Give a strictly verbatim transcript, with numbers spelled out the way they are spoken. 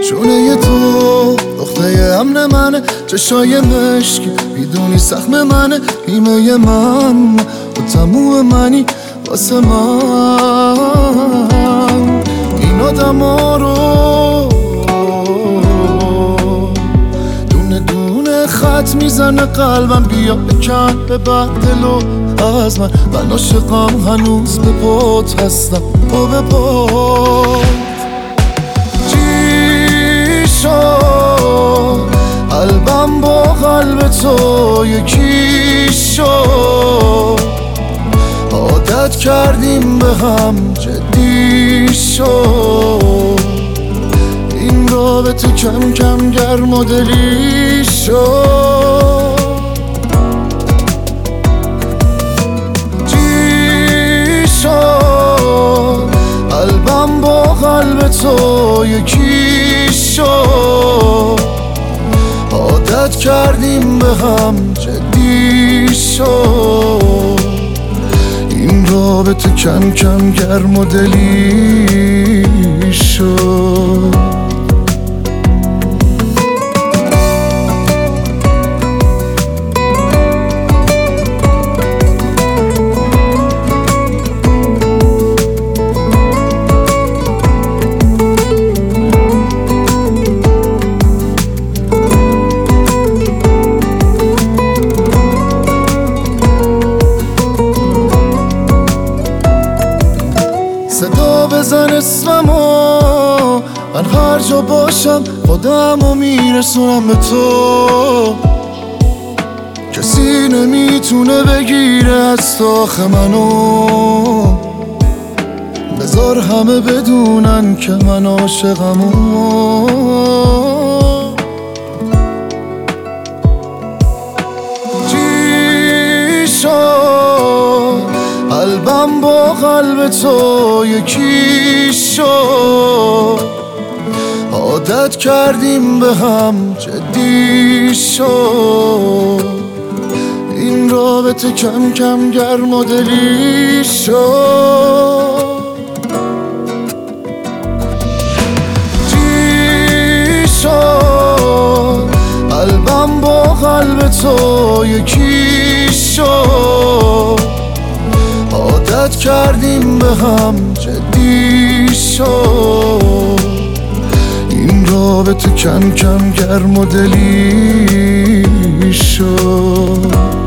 شونه تو نقطه امن منه، چشای مشکی میدونی سخم منه، ایمه من و تموم منی واسه من. این آدم ها رو دونه دونه خط میزنه قلبم، بیا بکن به بدلو از من. من عاشقم هنوز به پات هستم، پا به پا چی شد قلبم با قلب تو یکی شد، عادت کردیم به هم جدی شد، این رابطه کم کم گرم و دلی شد. چی شد قلبم با قلب تو یکی شد، عادت کردیم به هم جدی شد، این رابطه کم کم گرم و دلی شد. صدا بزن اسممو، من هر جا باشم خودمو میرسونم به تو، کسی نمیتونه بگیره از تاخ منو، بذار همه بدونن که من عاشقمو. چی شد قلبم با قلب تو یکی شد، عادت کردیم به هم جدی شد، این رابطه کم کم گرم و دلی شد. چی شد قلبم با قلب تو یکی شد، عادت کردیم به هم جدی شد، این رابطه کم کم گرم و دلی شد.